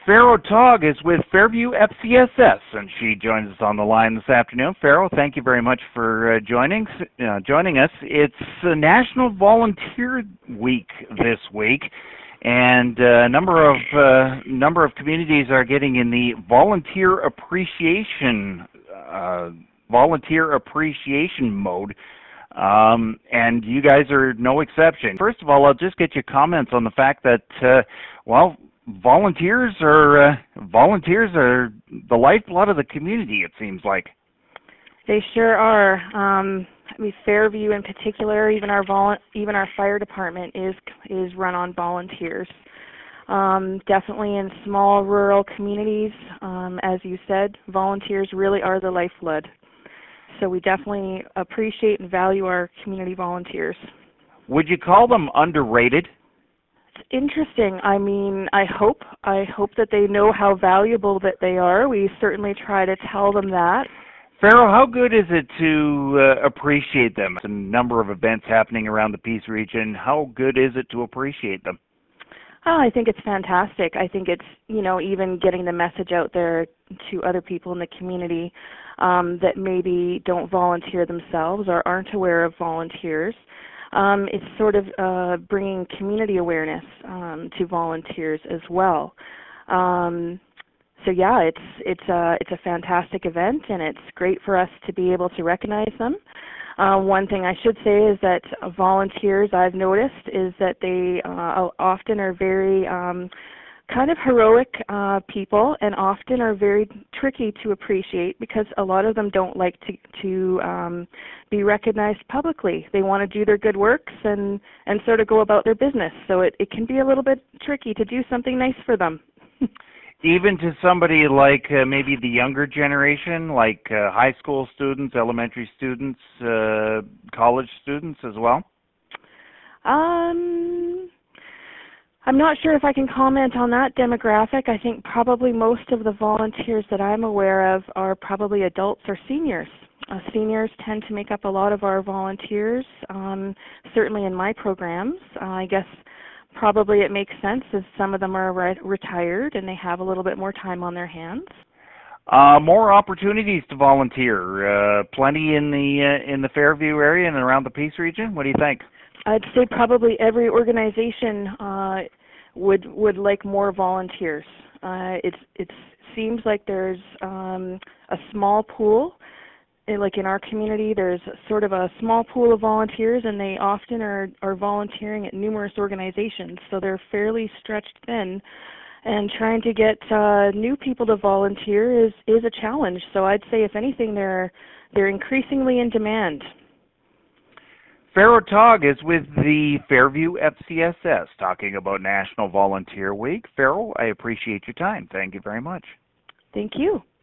Farrow Togg is with Fairview FCSS, and she joins us on the line this afternoon. Farrow, thank you very much for joining us. It's National Volunteer Week this week, and a number of communities are getting in the volunteer appreciation mode. And you guys are no exception. First of all, I'll just get your comments on the fact that, volunteers are the lifeblood of the community, it seems like. They sure are. Fairview in particular, even our fire department is run on volunteers. Definitely in small rural communities, as you said, volunteers really are the lifeblood. So we definitely appreciate and value our community volunteers. Would you call them underrated? It's interesting. I hope that they know how valuable that they are. We certainly try to tell them that. Farrow, how good is it to appreciate them? There's a number of events happening around the Peace region. How good is it to appreciate them? Oh, I think it's fantastic. I think it's, even getting the message out there to other people in the community that maybe don't volunteer themselves or aren't aware of volunteers. It's sort of bringing community awareness to volunteers as well. So yeah, it's a fantastic event, and it's great for us to be able to recognize them. One thing I should say is that volunteers, I've noticed, is that they often are very kind of heroic people, and often are very tricky to appreciate because a lot of them don't like to be recognized publicly. They want to do their good works and sort of go about their business. So it can be a little bit tricky to do something nice for them. Even to somebody like maybe the younger generation, like high school students, elementary students, college students as well? I'm not sure if I can comment on that demographic. I think probably most of the volunteers that I'm aware of are probably adults or seniors. Seniors tend to make up a lot of our volunteers, certainly in my programs. I guess probably it makes sense as some of them are retired and they have a little bit more time on their hands. More opportunities to volunteer. Plenty in the Fairview area and around the Peace region. What do you think? I'd say probably every organization would like more volunteers. It seems like there's a small pool. Like in our community, there's sort of a small pool of volunteers, and they often are volunteering at numerous organizations, so they're fairly stretched thin. And trying to get new people to volunteer is a challenge. So I'd say, if anything, they're increasingly in demand. Farrow Togg is with the Fairview FCSS talking about National Volunteer Week. Farrow, I appreciate your time. Thank you very much. Thank you.